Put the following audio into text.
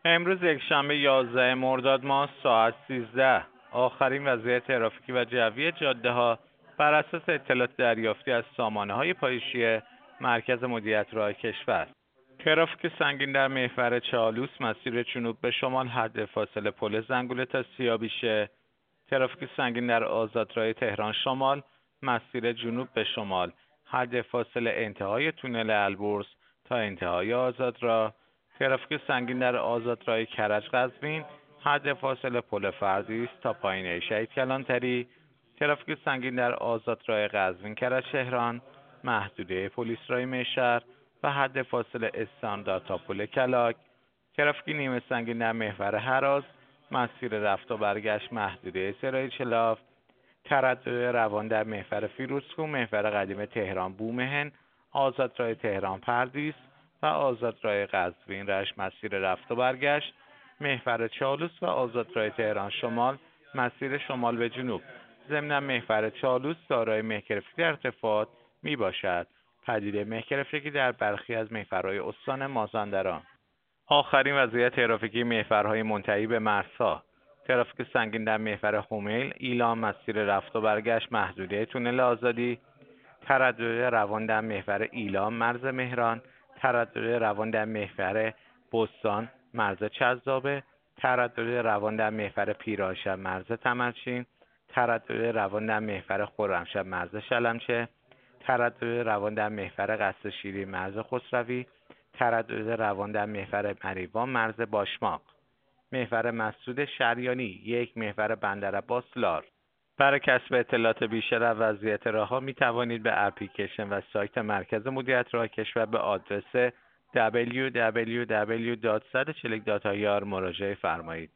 امروز یکشنبه 11 مرداد ماه ساعت 13 آخرین وضعیت ترافیکی و جوی جاده ها بر اساس اطلاعات دریافتی از سامانه های پایشی مرکز مدیریت راه کشور. ترافیک سنگین در محور چالوس مسیر جنوب به شمال حد فاصله پل زنگوله تا سیابیشه. ترافیک سنگین در آزادراه تهران شمال مسیر جنوب به شمال حد فاصله انتهای تونل البرز تا انتهای آزادراه. ترافیک سنگین در آزادراه کرج قزوین حد فاصله پل فردیس تا پایینه شهید کلانتری. ترافیک سنگین در آزادراه قزوین کرج تهران محدوده پلیسرای مشهد و حد فاصله استاندارد تا پل کلاک. ترافیک نیمه سنگین در محور هراز مسیر رفت و برگشت محدوده سرای چلاف. تردد روان در محور فیروزکوه محور قدیم تهران بومهن آزادراه تهران پردیس و آزادراه قزوین رشت مسیر رفت و برگشت. محور چالوس و آزادراه تهران شمال مسیر شمال به جنوب. ضمن محور چالوس دارای مهگرفتگی در ارتفاعات می باشد. پدیده مهگرفتگی در برخی از محورهای استان مازندران. آخرین وضعیت ترافیکی محورهای منتهی به مرزها. ترافیک سنگین در محور همیل ایلام مسیر رفت و برگشت محدوده تونل آزادی. تردد روان در محور ایلام مرز مهران. تردد روان در محور بستان مرز چذابه. تردد روان در محور پیرانشهر مرز تمرچین. تردد روان در محور خرمشهر مرز شلمچه. تردد روان در محور قصر شیری مرز خسروی. تردد روان در محور مریوان مرز باشماق. محور مسعود شریانی 1 محور بندرعباس لار. برای کسب اطلاعات بیشتر از وضعیت راهها می توانید به اپلیکیشن و سایت مرکز مدیریت راه کشور به آدرس www.140.ir مراجعه فرمایید.